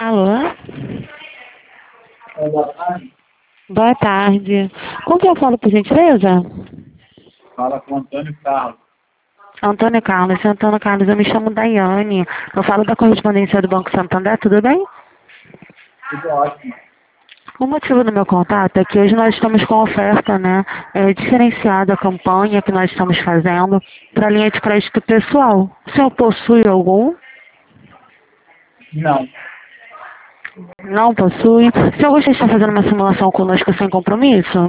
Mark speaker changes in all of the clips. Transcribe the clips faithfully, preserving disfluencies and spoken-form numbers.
Speaker 1: Alô?
Speaker 2: É, boa tarde.
Speaker 1: Boa tarde. Com quem eu falo, por gentileza?
Speaker 2: Fala com o Antônio Carlos.
Speaker 1: Antônio Carlos. Antônio Carlos, eu me chamo Daiane. Eu falo da correspondência do Banco Santander, tudo bem?
Speaker 2: Tudo ótimo.
Speaker 1: O motivo do meu contato é que hoje nós estamos com oferta, né, é, diferenciada a campanha que nós estamos fazendo para a linha de crédito pessoal. O senhor possui algum?
Speaker 2: Não.
Speaker 1: Não possui? O senhor gostaria de estar fazendo uma simulação conosco sem compromisso?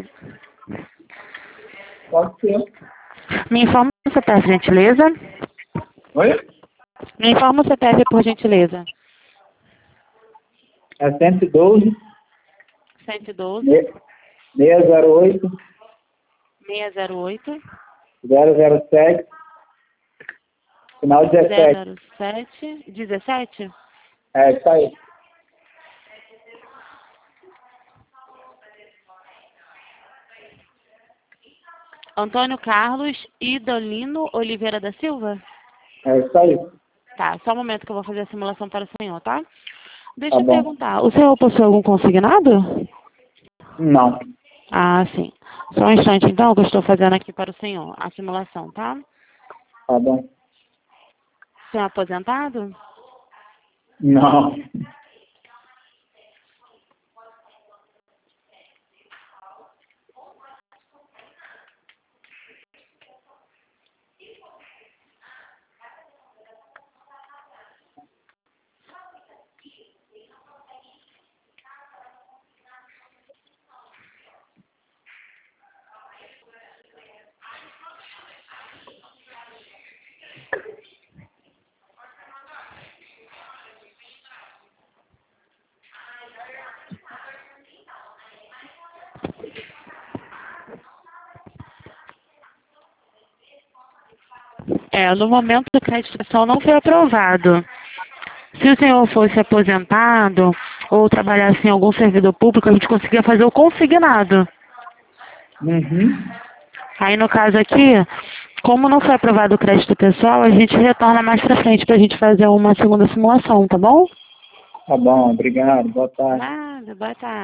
Speaker 2: Pode ser.
Speaker 1: Me informa o C P F, por gentileza.
Speaker 2: Oi?
Speaker 1: Me informa o C P F, por gentileza.
Speaker 2: É cento e doze,
Speaker 1: cento e doze,
Speaker 2: seiscentos e oito,
Speaker 1: seiscentos e oito,
Speaker 2: zero zero sete, final dezessete.
Speaker 1: zero sete, dezessete?
Speaker 2: É isso aí.
Speaker 1: Antônio Carlos Idolino Oliveira da Silva?
Speaker 2: É isso aí.
Speaker 1: Tá, só um momento que eu vou fazer a simulação para o senhor, tá? Deixa
Speaker 2: Tá
Speaker 1: eu
Speaker 2: bom.
Speaker 1: perguntar, o senhor possui algum consignado?
Speaker 2: Não.
Speaker 1: Ah, sim. Só um instante então, que eu estou fazendo aqui para o senhor, a simulação, tá?
Speaker 2: Tá bom.
Speaker 1: O senhor é aposentado?
Speaker 2: Não.
Speaker 1: É, no momento o crédito pessoal não foi aprovado. Se o senhor fosse aposentado ou trabalhasse em algum servidor público, a gente conseguia fazer o consignado.
Speaker 2: Uhum.
Speaker 1: Aí no caso aqui, como não foi aprovado o crédito pessoal, a gente retorna mais pra frente pra gente fazer uma segunda simulação, tá bom?
Speaker 2: Tá bom, obrigado. Boa tarde.
Speaker 1: Nada, boa tarde.